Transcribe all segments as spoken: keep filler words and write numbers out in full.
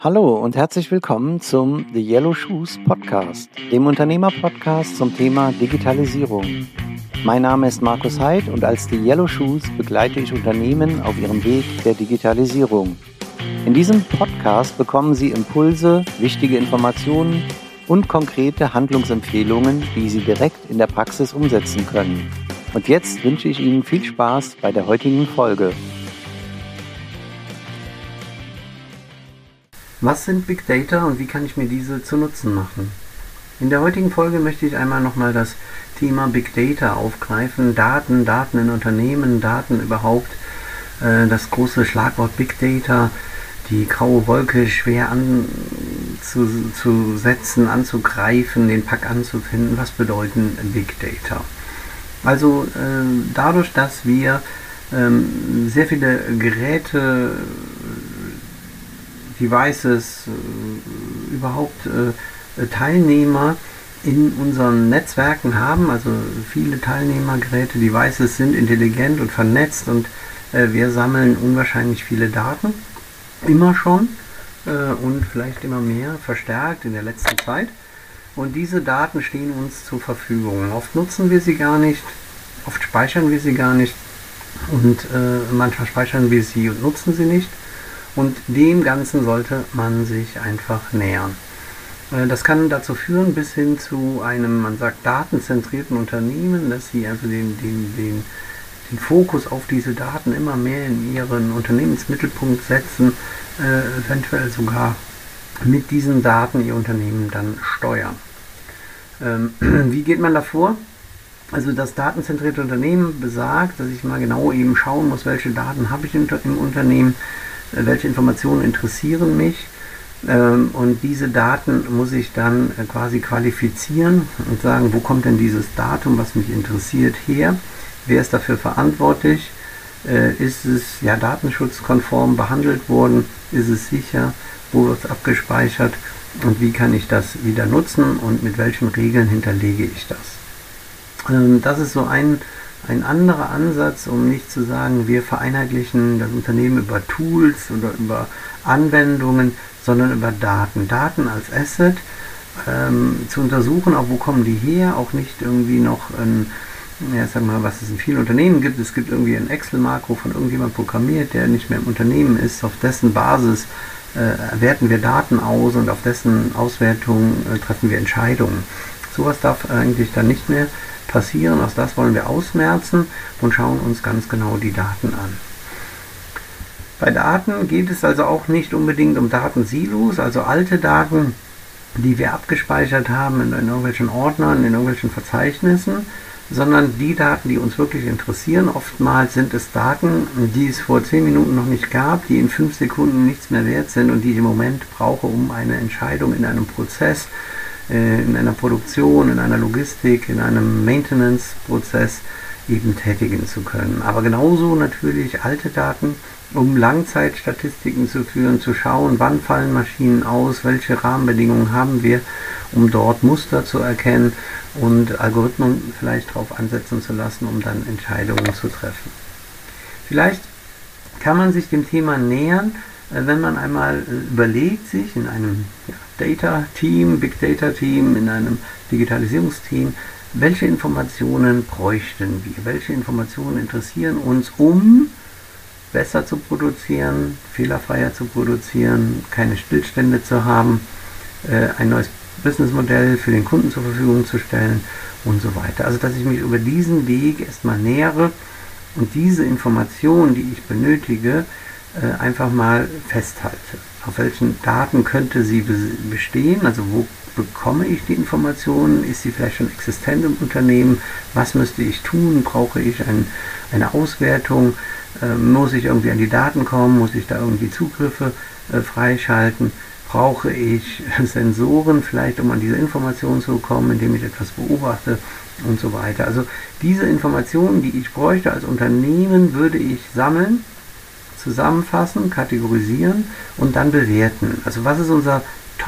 Hallo und herzlich willkommen zum The Yellow Shoes Podcast, dem Unternehmer-Podcast zum Thema Digitalisierung. Mein Name ist Markus Heid und als The Yellow Shoes begleite ich Unternehmen auf ihrem Weg der Digitalisierung. In diesem Podcast bekommen Sie Impulse, wichtige Informationen und konkrete Handlungsempfehlungen, die Sie direkt in der Praxis umsetzen können. Und jetzt wünsche ich Ihnen viel Spaß bei der heutigen Folge. Was sind Big Data und wie kann ich mir diese zu Nutzen machen? In der heutigen Folge möchte ich einmal nochmal das Thema Big Data aufgreifen. Daten, Daten in Unternehmen, Daten überhaupt, äh, das große Schlagwort Big Data, die graue Wolke schwer anzusetzen, anzugreifen, den Pack anzufinden. Was bedeuten Big Data? Also äh, dadurch, dass wir ähm, sehr viele Geräte, Devices, äh, überhaupt äh, Teilnehmer in unseren Netzwerken haben, also viele Teilnehmergeräte, Devices sind intelligent und vernetzt und äh, wir sammeln unwahrscheinlich viele Daten, immer schon äh, und vielleicht immer mehr verstärkt in der letzten Zeit. Und diese Daten stehen uns zur Verfügung. Oft nutzen wir sie gar nicht, oft speichern wir sie gar nicht und äh, manchmal speichern wir sie und nutzen sie nicht. Und dem Ganzen sollte man sich einfach nähern. Das kann dazu führen, bis hin zu einem, man sagt, datenzentrierten Unternehmen, dass sie also den, den, den, den Fokus auf diese Daten immer mehr in ihren Unternehmensmittelpunkt setzen, äh, eventuell sogar mit diesen Daten ihr Unternehmen dann steuern. Ähm, wie geht man da vor? Also das datenzentrierte Unternehmen besagt, dass ich mal genau eben schauen muss, welche Daten habe ich im, im Unternehmen, welche Informationen interessieren mich, ähm, und diese Daten muss ich dann äh, quasi qualifizieren und sagen, wo kommt denn dieses Datum, was mich interessiert, her, wer ist dafür verantwortlich, äh, ist es ja datenschutzkonform behandelt worden, ist es sicher, wo wird es abgespeichert und wie kann ich das wieder nutzen und mit welchen Regeln hinterlege ich das. Ähm, das ist so ein Ein anderer Ansatz, um nicht zu sagen, wir vereinheitlichen das Unternehmen über Tools oder über Anwendungen, sondern über Daten. Daten als Asset ähm, zu untersuchen, auch wo kommen die her, auch nicht irgendwie noch ein, ja, sag mal, was es in vielen Unternehmen gibt. Es gibt irgendwie ein Excel-Makro von irgendjemand programmiert, der nicht mehr im Unternehmen ist. Auf dessen Basis äh, werten wir Daten aus und auf dessen Auswertung äh, treffen wir Entscheidungen. Sowas darf eigentlich dann nicht mehr passieren. Auch das wollen wir ausmerzen und schauen uns ganz genau die Daten an. Bei Daten geht es also auch nicht unbedingt um Datensilos, also alte Daten, die wir abgespeichert haben in, in irgendwelchen Ordnern, in irgendwelchen Verzeichnissen, sondern die Daten, die uns wirklich interessieren. Oftmals sind es Daten, die es vor zehn Minuten noch nicht gab, die in fünf Sekunden nichts mehr wert sind und die ich im Moment brauche, um eine Entscheidung in einem Prozess, in einer Produktion, in einer Logistik, in einem Maintenance-Prozess eben tätigen zu können. Aber genauso natürlich alte Daten, um Langzeitstatistiken zu führen, zu schauen, wann fallen Maschinen aus, welche Rahmenbedingungen haben wir, um dort Muster zu erkennen und Algorithmen vielleicht darauf ansetzen zu lassen, um dann Entscheidungen zu treffen. Vielleicht kann man sich dem Thema nähern, wenn man einmal überlegt, sich in einem ja, Data-Team, Big Data-Team, in einem Digitalisierungsteam, welche Informationen bräuchten wir, welche Informationen interessieren uns, um besser zu produzieren, fehlerfreier zu produzieren, keine Stillstände zu haben, äh, ein neues Businessmodell für den Kunden zur Verfügung zu stellen und so weiter. Also dass ich mich über diesen Weg erstmal nähere und diese Informationen, die ich benötige, einfach mal festhalte. Auf welchen Daten könnte sie bestehen? Also wo bekomme ich die Informationen? Ist sie vielleicht schon existent im Unternehmen? Was müsste ich tun? Brauche ich ein, eine Auswertung? Äh, muss ich irgendwie an die Daten kommen? Muss ich da irgendwie Zugriffe äh, freischalten? Brauche ich Sensoren vielleicht, um an diese Informationen zu kommen, indem ich etwas beobachte und so weiter? Also diese Informationen, die ich bräuchte als Unternehmen, würde ich sammeln, zusammenfassen, kategorisieren und dann bewerten. Also was ist unser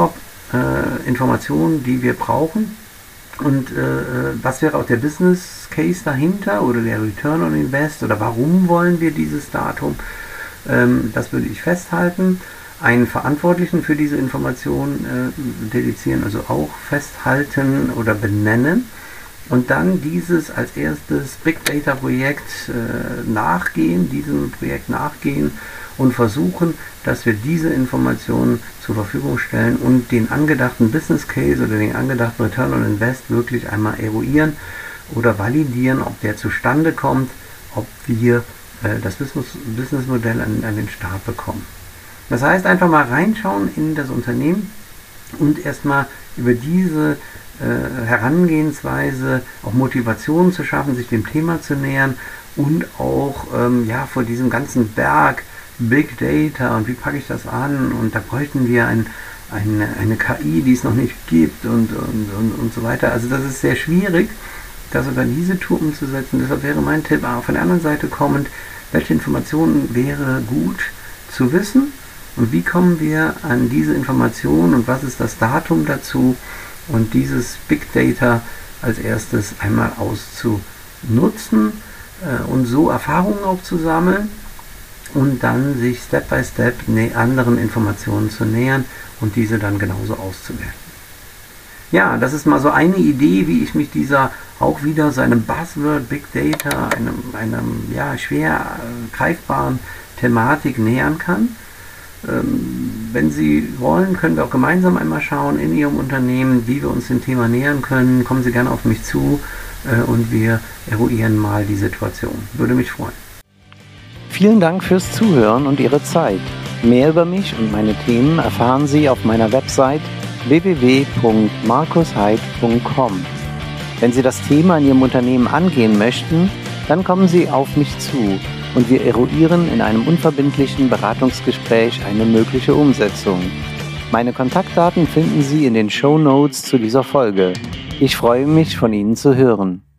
Top-Information, äh, die wir brauchen und äh, was wäre auch der Business Case dahinter oder der Return on Invest oder warum wollen wir dieses Datum? Ähm, das würde ich festhalten. einen Verantwortlichen für diese Information äh, dedizieren, also auch festhalten oder benennen und dann dieses als erstes Big Data Projekt äh, nachgehen, diesem Projekt nachgehen und versuchen, dass wir diese Informationen zur Verfügung stellen und den angedachten Business Case oder den angedachten Return on Invest wirklich einmal eruieren oder validieren, ob der zustande kommt, ob wir äh, das Business, Businessmodell an, an den Start bekommen. Das heißt, einfach mal reinschauen in das Unternehmen und erstmal über diese äh, Herangehensweise auch Motivation zu schaffen, sich dem Thema zu nähern und auch ähm, ja, vor diesem ganzen Berg Big Data und wie packe ich das an und da bräuchten wir ein, eine, eine K I, die es noch nicht gibt und, und, und, und so weiter. Also das ist sehr schwierig, das über diese Tour umzusetzen. Deshalb wäre mein Tipp, auch von der anderen Seite kommend, welche Informationen wäre gut zu wissen und wie kommen wir an diese Informationen und was ist das Datum dazu und dieses Big Data als erstes einmal auszunutzen äh, und so Erfahrungen auch zu sammeln und dann sich Step by Step anderen Informationen zu nähern und diese dann genauso auszuwerten. Ja, das ist mal so eine Idee, wie ich mich dieser auch wieder so einem Buzzword Big Data, einem, einem ja, schwer äh, greifbaren Thematik nähern kann. Ähm, wenn Sie wollen, können wir auch gemeinsam einmal schauen in Ihrem Unternehmen, wie wir uns dem Thema nähern können. Kommen Sie gerne auf mich zu äh, und wir eruieren mal die Situation. Würde mich freuen. Vielen Dank fürs Zuhören und Ihre Zeit. Mehr über mich und meine Themen erfahren Sie auf meiner Website w w w punkt markus heid punkt com. Wenn Sie das Thema in Ihrem Unternehmen angehen möchten, dann kommen Sie auf mich zu und wir eruieren in einem unverbindlichen Beratungsgespräch eine mögliche Umsetzung. Meine Kontaktdaten finden Sie in den Shownotes zu dieser Folge. Ich freue mich, von Ihnen zu hören.